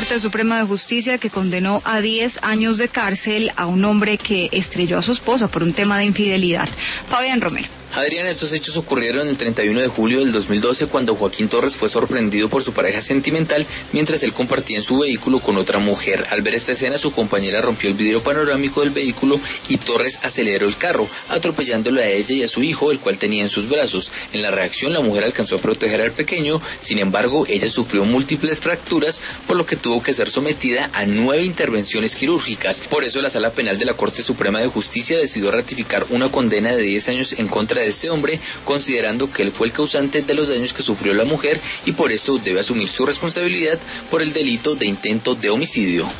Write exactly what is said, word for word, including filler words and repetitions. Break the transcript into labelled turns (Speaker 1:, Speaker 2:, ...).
Speaker 1: Corte Suprema de Justicia que condenó a diez años de cárcel a un hombre que estrelló a su esposa por un tema de infidelidad. Fabián Romero.
Speaker 2: Adriana, estos hechos ocurrieron el treinta y uno de julio del dos mil doce cuando Joaquín Torres fue sorprendido por su pareja sentimental mientras él compartía en su vehículo con otra mujer. Al ver esta escena, su compañera rompió el vidrio panorámico del vehículo y Torres aceleró el carro, atropellándole a ella y a su hijo, el cual tenía en sus brazos. En la reacción, la mujer alcanzó a proteger al pequeño, sin embargo, ella sufrió múltiples fracturas, por lo que tuvo que ser sometida a nueve intervenciones quirúrgicas. Por eso, la Sala Penal de la Corte Suprema de Justicia decidió ratificar una condena de diez años en contra de de este hombre, considerando que él fue el causante de los daños que sufrió la mujer y por esto debe asumir su responsabilidad por el delito de intento de homicidio.